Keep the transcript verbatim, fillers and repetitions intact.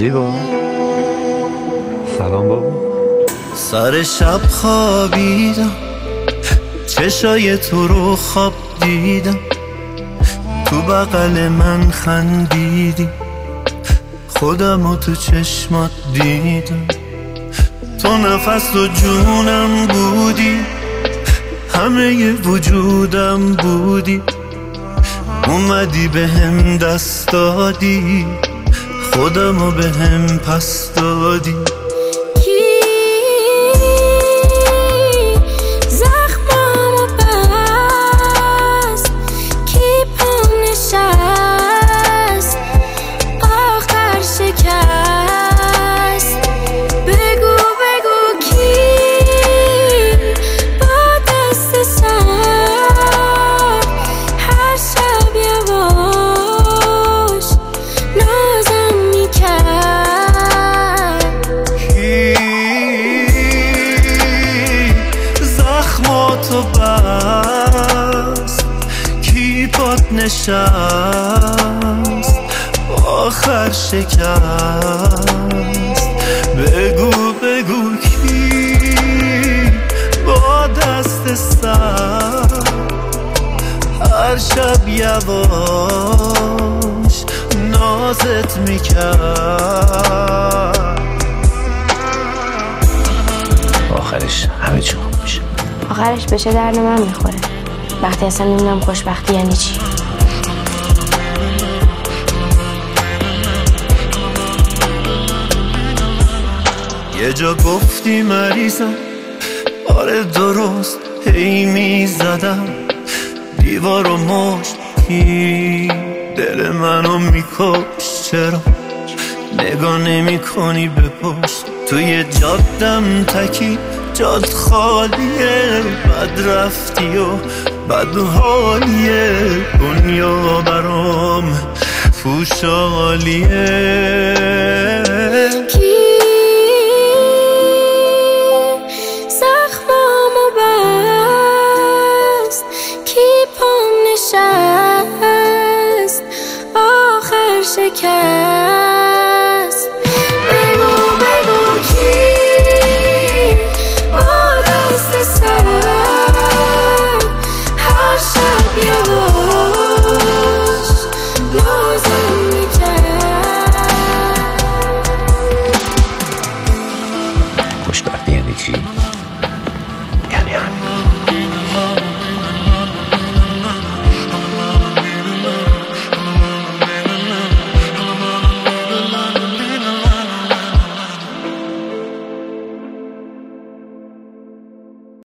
زیبا سلام بابا. سر شب خوابیدم، چشای تو رو خواب دیدم، تو بغل من خندیدی، خودمو تو چشمات دیدم، تو نفس و جونم بودی، همه ی وجودم بودی، اومدی به هم دست دادی، خودمو به هم پس دادی. تو بس کی پات نشست آخر شکست، بگو بگو کی با دست سر هر شب یواش نازت میکرد. آخرش همه چی خوب میشه. آخرش به چه درد من میخوره وقتی اصلا نمیدونم خوشبختی یعنی چی. یه جا گفتی مریضم، آره درست هی میزدم دیوار و مشت، کی دل منو میکش، چرا نگاه نمی کنی به پشت، توی جادم تکی جاد خالیه، بد رفتی و بد حالیه، دنیا برام پوشالیه. کی زخمامو بست، کی پام نشست آخر شکست، بگو بگو کی خوشبختی یعنی چی؟